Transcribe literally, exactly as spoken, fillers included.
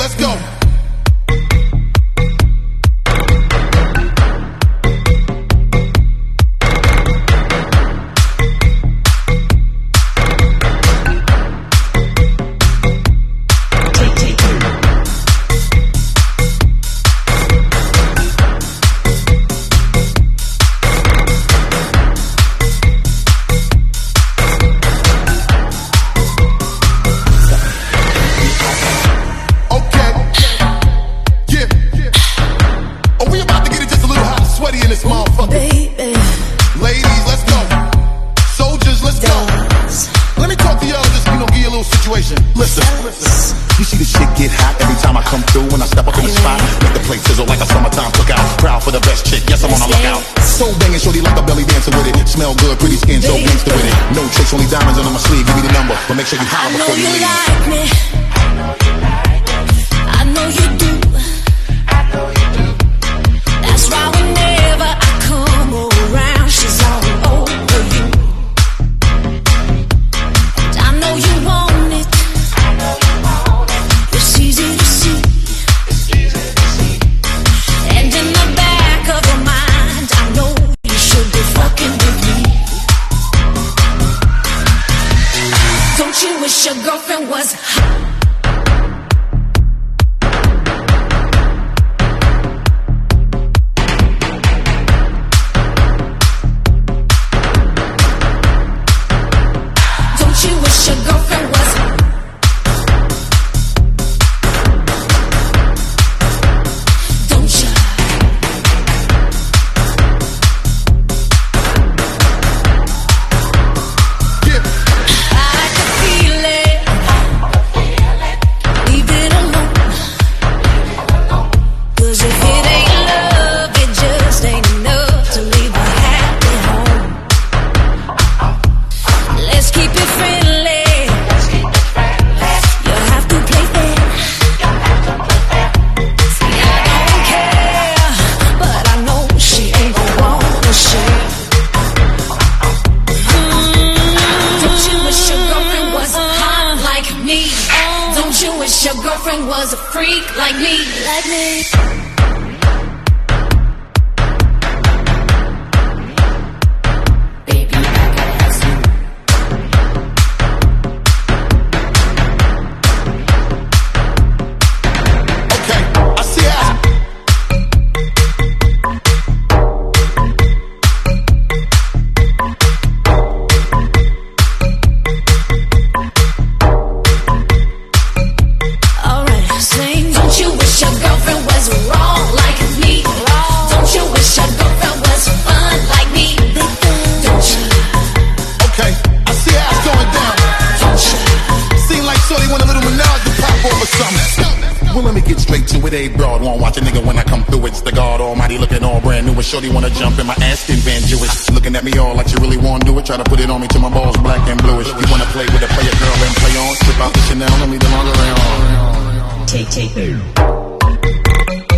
let's go. Listen, you see the shit get hot every time I come through. When I step up in the spot, make the place sizzle like a summertime cookout. Proud for the best chick, yes, I'm on a lookout. So banging, shorty like a belly dancer with it. Smell good, pretty skin, so gangster with it. No tricks, only diamonds under my sleeve. Give me the number, but make sure you holler before you leave. I know you like me. I know you do. I know you do. That's why whenever I come around, she's all over you. I know you want it. It's easy to see. And in the back of your mind, I know you should be fucking with me. Don't you wish your girlfriend was hot? Don't you wish your girlfriend was hot? Your girlfriend was a freak like me, like me. Well, let me get straight to it. A broad won't watch a nigga when I come through. It's the God Almighty looking all brand new. And shorty wanna jump in my Aston Van Jewish. Looking at me all like you really wanna do it. Try to put it on me till my balls black and bluish. You wanna play with a player girl and play on. Strip out the Chanel and leave the lingerie on. Take, take,